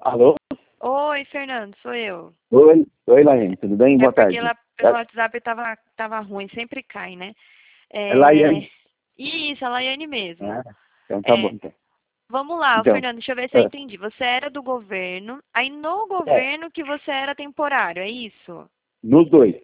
Alô? Oi, Fernando, sou eu. Oi, Laiane, tudo bem? Boa Porque tarde. lá pelo WhatsApp tava ruim, sempre cai, né? É Laiane? Isso, a Laiane mesmo. Ah, então tá bom, É, então. vamos lá, Então, Fernando, deixa eu ver se eu é, entendi. Você era do governo, aí no é, governo que você era temporário, é isso? nos dois.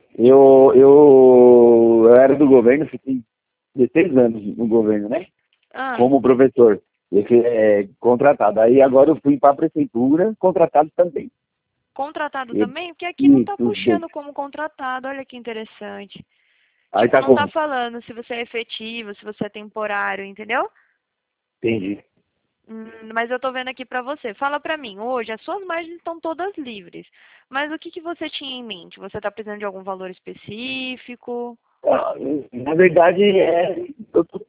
Eu era do governo, fiquei 16 anos no governo, né? Ah, Como professor. Contratado. Aí agora eu fui para a prefeitura, contratado também. contratado E, também? Porque aqui não e tá os dois. puxando como contratado, olha que interessante. Aí Tipo, tá não tá como? falando se você é efetivo, se você é temporário, entendeu? Entendi. Mas eu tô vendo aqui pra você. Fala pra mim, hoje as suas margens estão todas livres. Mas o que que você tinha em mente? Você tá precisando de algum valor específico? Ah, na verdade, eu tô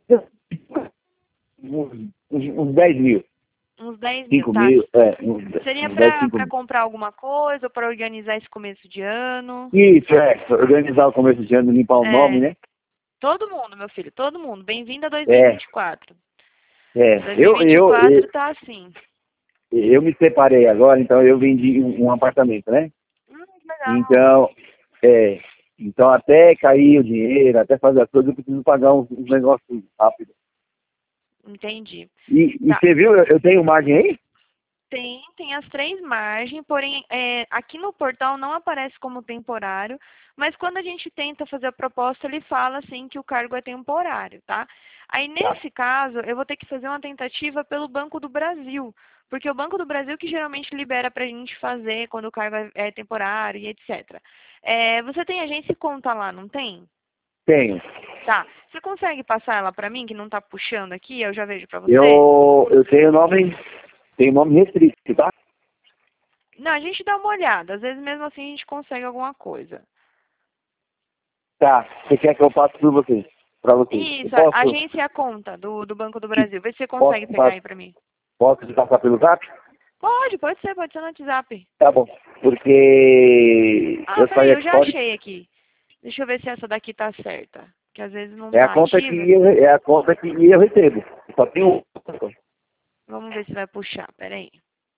uns 10 mil, Uns 10.000, 5 tá? mil, Seria uns 10, 5 pra mil. comprar alguma coisa ou pra organizar esse começo de ano? Isso, organizar o começo de ano, limpar o nome, É, né? todo mundo, meu filho, todo mundo. Bem-vindo a É, 2024. é. Eu, eu, 2024 eu, tá assim. eu me separei agora, então eu vendi um apartamento, né? Que legal. Então, é, então até cair o dinheiro, até fazer as coisas, eu preciso pagar uns negócios rápido. Entendi. E Tá. você viu, eu tenho margem aí? Tem as três margens, porém aqui no portal não aparece como temporário, mas quando a gente tenta fazer a proposta, ele fala assim que o cargo é temporário, tá? Aí Tá, nesse caso, eu vou ter que fazer uma tentativa pelo Banco do Brasil, porque o Banco do Brasil que geralmente libera para a gente fazer quando o cargo é temporário e etc. Você tem agência e conta lá, não tem? tenho. Tá. Você consegue passar ela para mim, que não tá puxando aqui? Eu já vejo para você? Eu tenho nome restrito, tá? Não, a gente dá uma olhada. Às vezes mesmo assim a gente consegue alguma coisa. Tá, você quer que eu passe por você? Pra você? Eu Isso, a posso, agência e a conta do Banco do Brasil. Vê se você posso, consegue pegar aí pra mim. posso te passar pelo zap? Pode ser no WhatsApp. Tá bom. Porque Ah, eu peraí, saí eu aqui já fora. achei aqui. Deixa eu ver se essa daqui tá certa. Que às vezes não É a tá conta que ativa. é a conta que eu recebo. Só tem um. Vamos ver se vai puxar, peraí.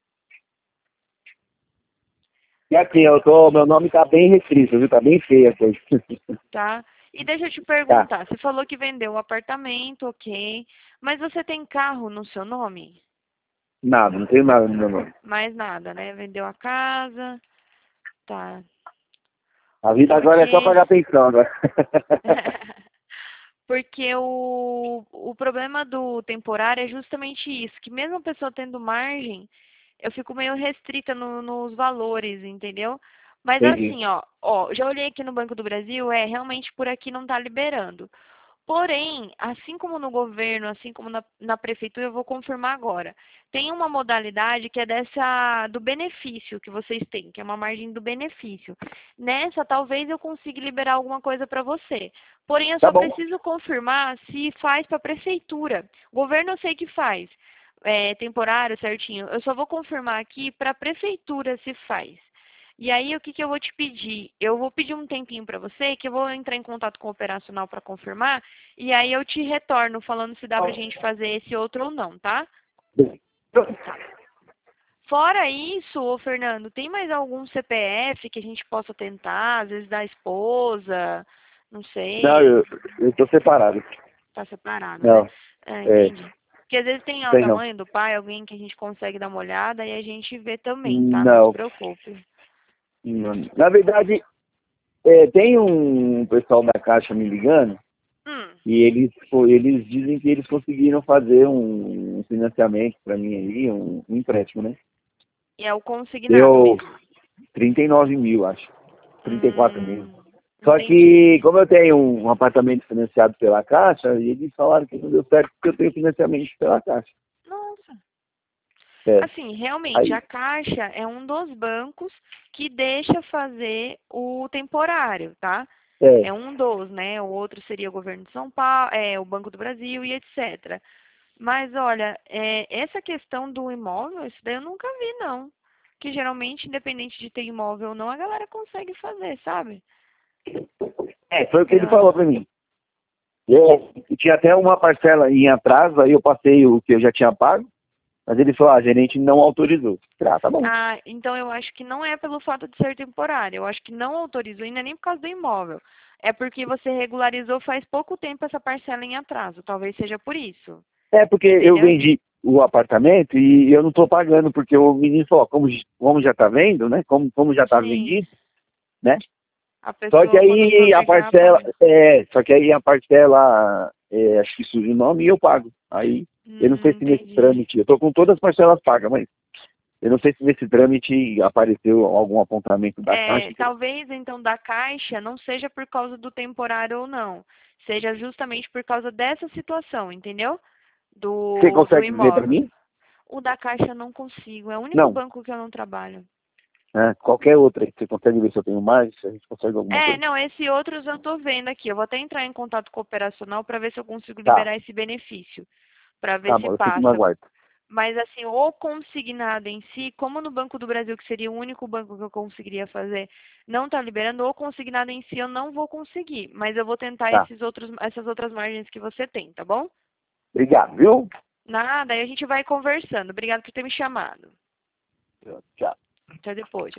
E aqui, meu nome tá bem restrito, viu? Tá bem feia a coisa. Tá? E deixa eu te Tá. perguntar, você falou que vendeu o apartamento, ok. Mas você tem carro no seu nome? Nada, não tenho nada no meu nome. Mais nada, né? Vendeu a casa, tá. A vida agora é só Porque pagar pensão agora. Porque o problema do temporário é justamente isso, que mesmo a pessoa tendo margem, eu fico meio restrita nos valores, entendeu? Mas Entendi. assim, ó, já olhei aqui no Banco do Brasil, realmente por aqui não está liberando. Porém, assim como no governo, assim como na prefeitura, eu vou confirmar agora. Tem uma modalidade que é dessa do benefício que vocês têm, que é uma margem do benefício. Nessa, talvez eu consiga liberar alguma coisa para você. Porém, eu Tá só bom. preciso confirmar se faz para a prefeitura. Governo eu sei que faz, temporário certinho. Eu só vou confirmar aqui para a prefeitura se faz. E aí, o que que eu vou te pedir? Eu vou pedir um tempinho para você, que eu vou entrar em contato com o operacional para confirmar, e aí eu te retorno falando se dá pra gente fazer esse outro ou não, tá? Tá. Fora isso, ô Fernando, tem mais algum CPF que a gente possa tentar, às vezes da esposa, não Não, sei, eu tô separado. tá separado, né? Não, é, Entendi. Porque às vezes tem ó, tem da não. mãe, do pai, alguém que a gente consegue dar uma olhada e a gente vê também, tá? Não se Não. preocupe. Não. Na verdade, tem um pessoal da Caixa me ligando Hum, e eles dizem que eles conseguiram fazer um financiamento para mim aí, um empréstimo, né? e é o consignado Deu mesmo. 39 mil, acho. 34 mil. Hum, Só entendi. que, como eu tenho um apartamento financiado pela Caixa, eles falaram que não deu certo porque eu tenho financiamento pela Caixa. Nossa. É. Assim, realmente, Aí, a Caixa é um dos bancos que deixa fazer o temporário, tá? é. É um dos, né? O outro seria o governo de São Paulo, o Banco do Brasil e etc. Mas olha, essa questão do imóvel, isso daí eu nunca vi, não. Que geralmente, independente de ter imóvel ou não, a galera consegue fazer, sabe? Foi o que ele Pela... falou para mim. Eu tinha até uma parcela em atraso, aí eu passei o que eu já tinha pago. Mas ele falou, a gerente não autorizou. Ah, tá bom. Ah, então eu acho que não é pelo fato de ser temporário. Eu acho que não autorizou, ainda nem por causa do imóvel. É porque você regularizou faz pouco tempo essa parcela em atraso. Talvez seja por isso. É porque eu Entendeu? vendi o apartamento e eu não estou pagando, porque o menino falou, ó, como já está vendo, né? Como já está Sim. vendido, né? A Só que pessoa, quando aí for a pegar, parcela, paga. acho que surge o nome e eu pago. Aí, eu não sei se nesse Entendi. trâmite, eu estou com todas as parcelas pagas, mas eu não sei se nesse trâmite apareceu algum apontamento da Caixa. Talvez então da Caixa não seja por causa do temporário ou não. Seja justamente por causa dessa situação, entendeu? Você Do consegue ver para imóvel. mim? O da Caixa eu não consigo. É o único Não. banco que eu não trabalho. Qualquer outra aí, você consegue ver se eu tenho mais, se a gente consegue alguma coisa. Não, esse outros eu tô vendo aqui. Eu vou até entrar em contato com o operacional para ver se eu consigo Tá, liberar esse benefício, para ver tá se bom, eu fico no passa. aguardo. Mas assim, o consignado em si, como no Banco do Brasil, que seria o único banco que eu conseguiria fazer, não está liberando, o consignado em si eu não vou conseguir. Mas eu vou tentar Tá. essas outras margens que você tem, tá bom? Obrigado, viu? Nada, aí a gente vai conversando. Obrigado por ter me chamado. Tchau. Até depois.